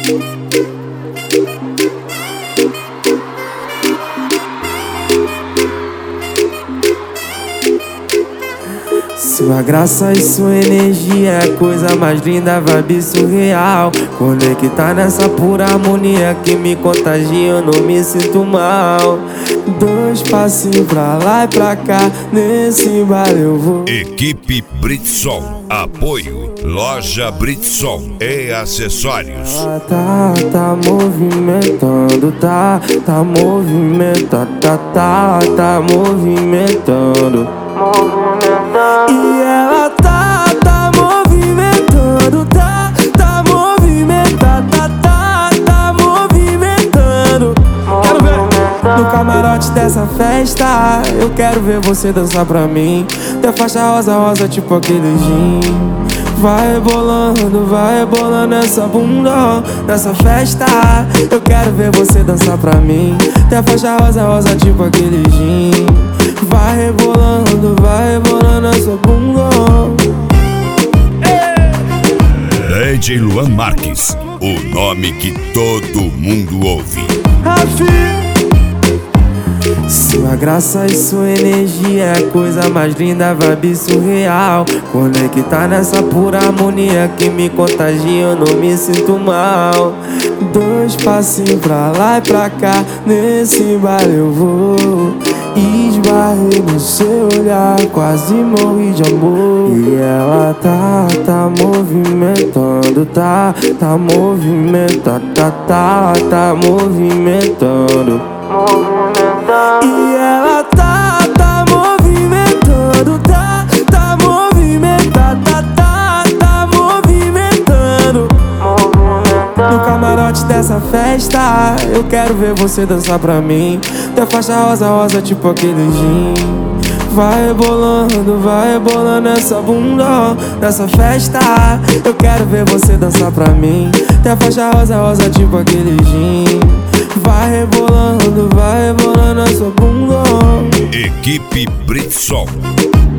Sua graça e sua energia é a coisa mais linda, vibe surreal. Conectar nessa pura harmonia que me contagia, eu não me sinto mal. Dois passinhos pra lá e pra cá, nesse bar eu vou. Equipe Britson, apoio Loja Britson e acessórios. Tá movimentando, tá movimentando, tá movimentando. E ela tá movimentando, tá movimentando, tá movimentando. Quero ver no camarote dessa festa, eu quero ver você dançar pra mim. Teu faixa rosa, tipo aquele gin. Vai rebolando essa bunda nessa festa. Eu quero ver você dançar pra mim. Teu faixa rosa, tipo aquele gin. Vai rebolando essa bunda. DJ Luan Marques, o nome que todo mundo ouve. Sua graça e sua energia é a coisa mais linda, vibe surreal. Conectar nessa pura harmonia que me contagia, eu não me sinto mal. Dois passinhos pra lá e pra cá, nesse bar eu vou. Esbarrei no seu olhar, quase morri de amor. E ela tá movimentando, tá movimentando, tá movimentando. E ela tá movimentando, tá movimentando, tá movimentando. No camarote dessa festa, eu quero ver você dançar pra mim. Teu faixa rosa, tipo aquele gin. Vai rebolando essa bunda nessa festa. Eu quero ver você dançar pra mim. Teu faixa rosa, tipo aquele gin. Vai rebolando essa bunda. Equipe Britson.